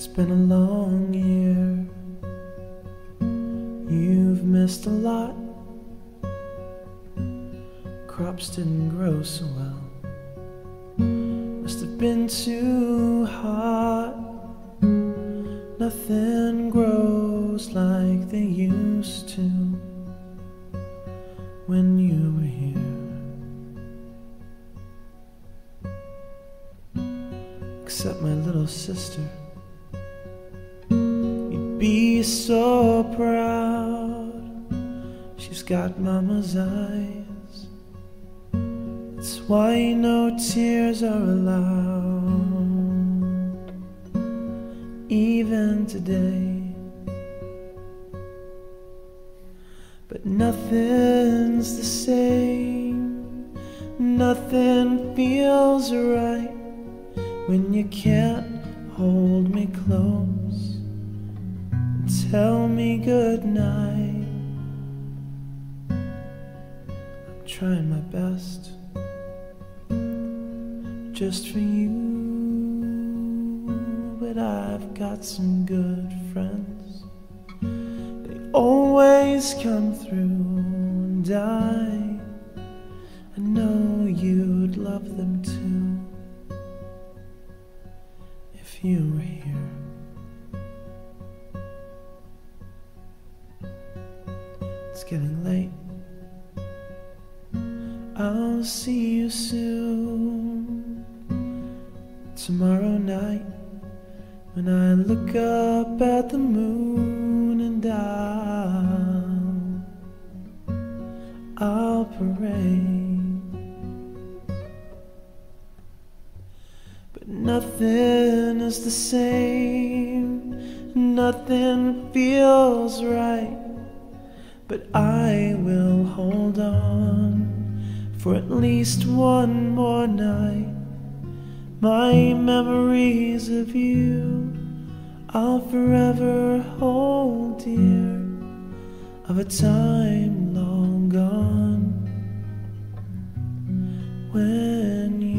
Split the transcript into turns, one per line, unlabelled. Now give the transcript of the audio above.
It's been a long year. You've missed a lot. Crops didn't grow so well. Must have been too hot. Nothing grows like they used to when you were here. Except my little sister. You'd be so proud. She's got mama's eyes. That's why no tears are allowed, even today. But nothing's the same. Nothing feels right when you can't hold me close and tell me goodnight. I'm trying my best just for you, but I've got some good friends. They always come through, and I know you'd love them too if you were here. It's getting late. I'll see you soon. Tomorrow night, when I look up at the moon, and I'll pray. But nothing is the same. Nothing feels right. But I will hold on for at least one more night. My memories of you I'll forever hold dear, of a time long gone when you